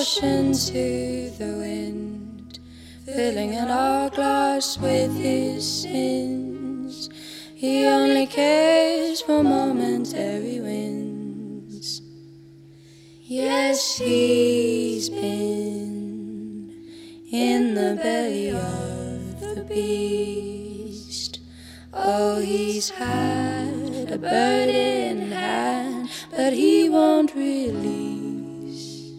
caution to the wind, filling an hourglass with his sins. He only cares for momentary wins. Yes, he's been in the belly of the beast. Oh, he's had a bird in hand, but he won't release.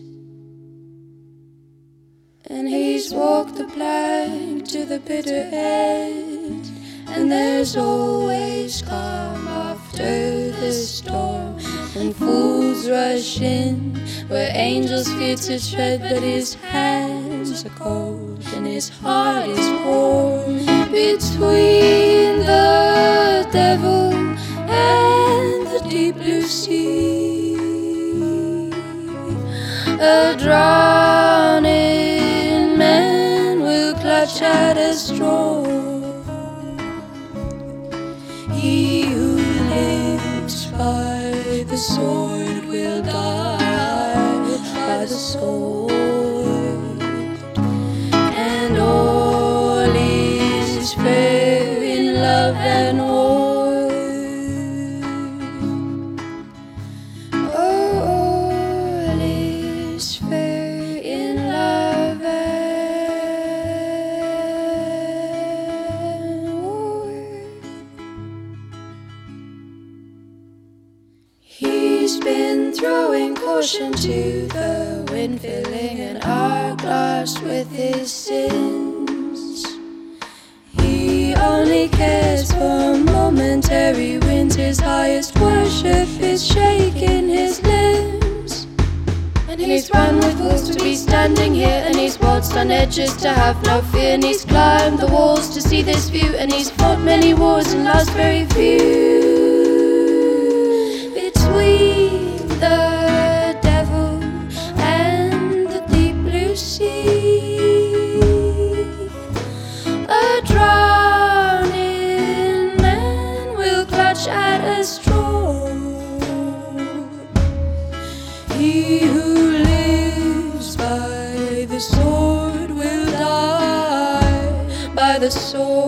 And he's walked the plank to the bitter end, and there's always calm after the storm. And fools rush in where angels fear to tread, but his hands are cold and his heart is warm. Between the devil and the deep blue sea, a drowning man will clutch at a straw. He who lives by the sword will die by the sword, and all is fair in love and war. Oh, all is fair in love and war. He's been throwing caution to the wind, filling an hourglass with his sins. He only cares for momentary wins. His highest worship is shaking his limbs. And he's run with fools to be standing here, and he's waltzed on edges to have no fear, and he's climbed the walls to see this view, and he's fought many wars and lost very few. Between the devil and the deep blue sea, a drowning man will clutch at a straw. He who lives by the sword will die by the sword.